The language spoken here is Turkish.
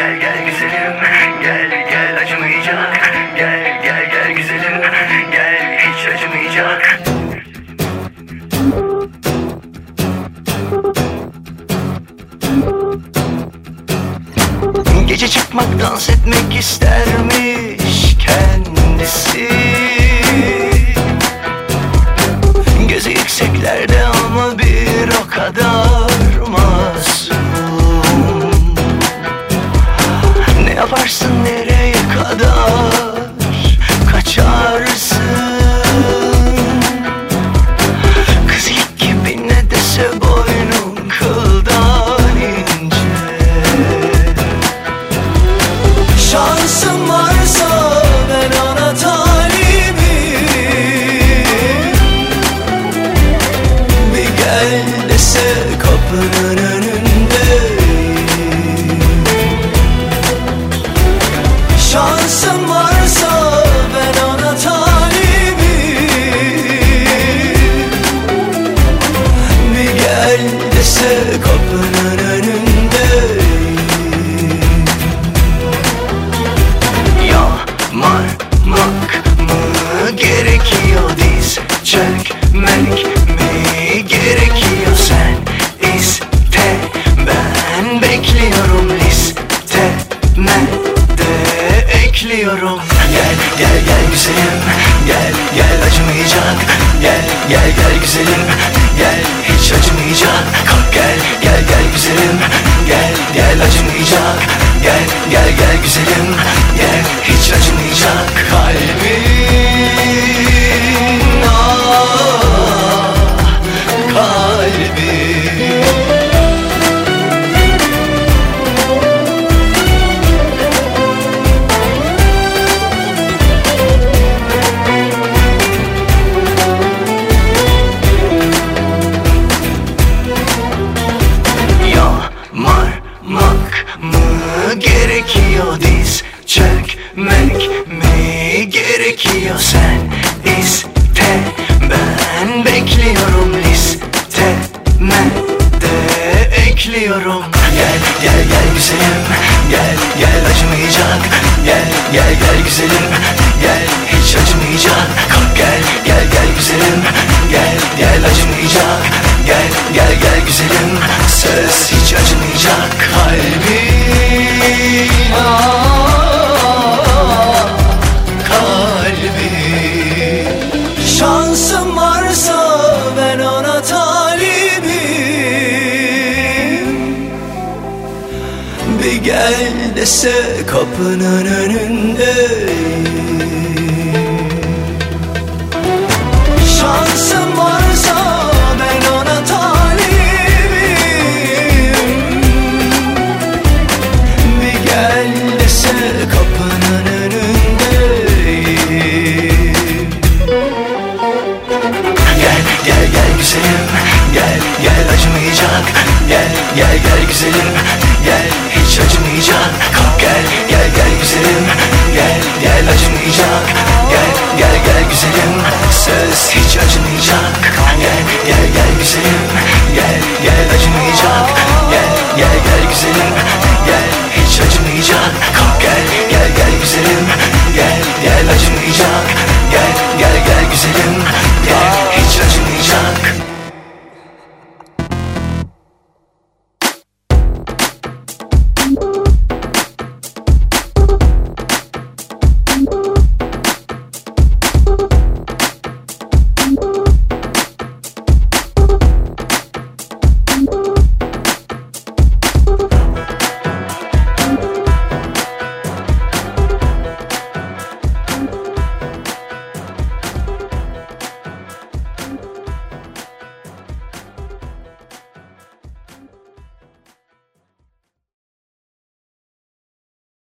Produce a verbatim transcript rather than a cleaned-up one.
gel gel güzelim, gel gel acımayacak. Gel gel gel güzelim, gel hiç acımayacak. Gece çıkmak, dans etmek istermiş kendisi. Gözü yükseklerde ama bir o kadar masum. Ne yaparsın, nereye kadar kaçarsın? Kız ilk gibi ne dese boynun kıldan ince. Şansım varsa ben ona talibim. Bir gel dese kapının önündeyim. Şansım varsa ben ona talibim. Bir gel dese kapının önündeyim. Yağmarmak mı gerekiyor, diz çökmek mi gerekiyor? Sen iste, ben bekliyorum, listeme de ekliyorum. Gel gel gel güzelim, gel gel acımayacak. Gel gel gel güzelim, gel hiç acımayacak. Kalk gel gel gel güzelim, gel gel acımayacak. Gel gel gel güzelim, gel hiç acımayacak. Kalbim, ah, kalbim. Yağmarmak mı gerekiyor, diz çökmek mi gerekiyor? Sen iste, ben bekliyorum, listeme de ekliyorum. Gel gel gel güzelim, gel gel acımayacak. Gel gel gel güzelim, gel hiç acımayacak. Kalk gel gel gel güzelim, gel gel acımayacak. Gel gel gel güzelim, söz hiç acımayacak. Kalbim, ah, kalbim. Şansım varsa ben ona talibim. Bir gel dese kapının önündeyim. Şansım varsa ben ona talibim. Bir gel dese kapının önündeyim. Gel gel gel güzelim, gel gel acımayacak. Gel gel gel güzelim, gel hiç acımayacak. Kalk gel gel gel güzelim, gel gel acımayacak. Gel gel gel güzelim, söz hiç acımayacak. Gel gel gel güzelim, gel gel acımayacak. Gel gel gel güzelim,